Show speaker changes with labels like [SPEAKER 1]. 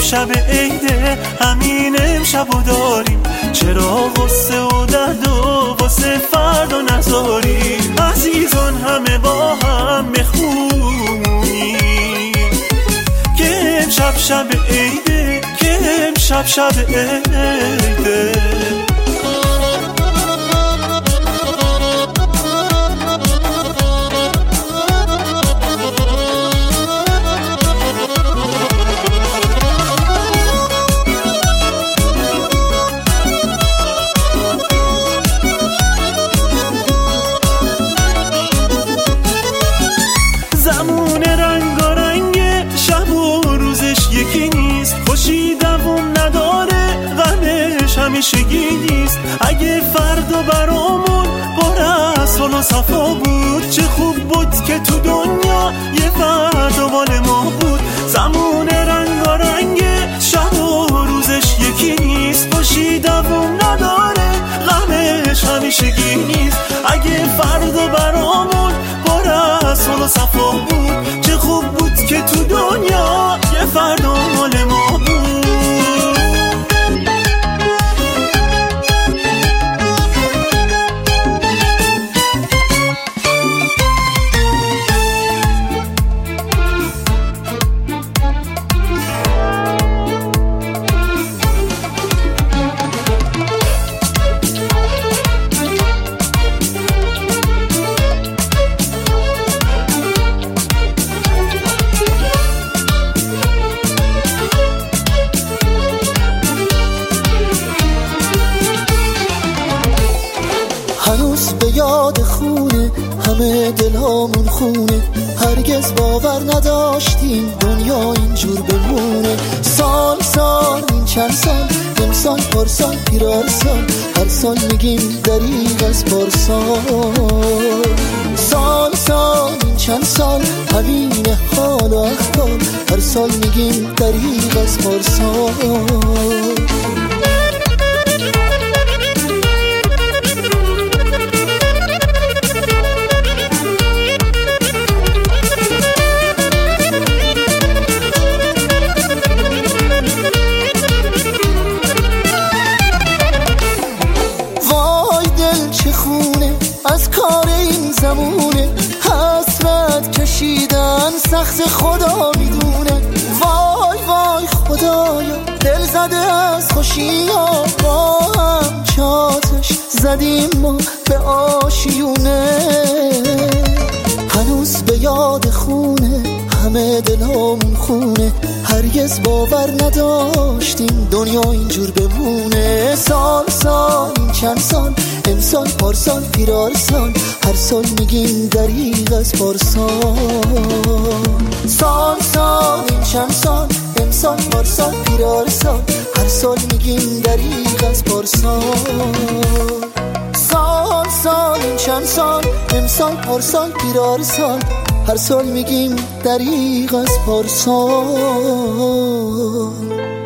[SPEAKER 1] شب عیده همین امشبو داریم، چرا غصه و درد و واسه فردا نذاریم؟ عزیزان همه با هم بخونیم که امشب شب عیده، که امشب شب عیده. زمون رنگارنگ شب و روزش یکی نیست، خوشی دوام نداره غمش همیشگی نیست. اگه فردا برامون پر از صلح و صفا بود، چه خوب بود که تو دنیا یه فردا مال ما بود. زمون رنگارنگ شب و روزش یکی نیست، خوشی دوام نداره غمش همیشگی نیست. اگه فردا برامون پر از صلح و صفا بود، چه خوب بود که تو دنیا یه فردا مال ما بود.
[SPEAKER 2] هنوز به یاد خونه همه دلامون خونه، هرگز باور نداشتیم دنیا اینجور بمونه. سال سال این چند سال، امسال پارسال پیرارسال، هر سال میگیم دریغ از پارسال. سال سال این چند سال همین حال و احوال، هر سال میگیم دریغ از پارسال. از کار این زمونه حسرت کشیدن سخت، خدا میدونه. وای وای خدایا دل زده از خوشیا، با هم چاتش زدیم ما به آشیونه. هنوز به یاد خونه همه دلامون خونه، هرگز باور نداشتیم دنیا اینجور بمونه. سال سال این چند سال، امسال پارسال پیرارسال، هر سال میگیم دریغ از پارسال. سال سال این چند سال، امسال پارسال پیرارسال، هر سال میگیم دریغ از پارسال. سال سال این چند سال، امسال پارسال پیرارسال، هر سال میگیم دریغ از پارسال.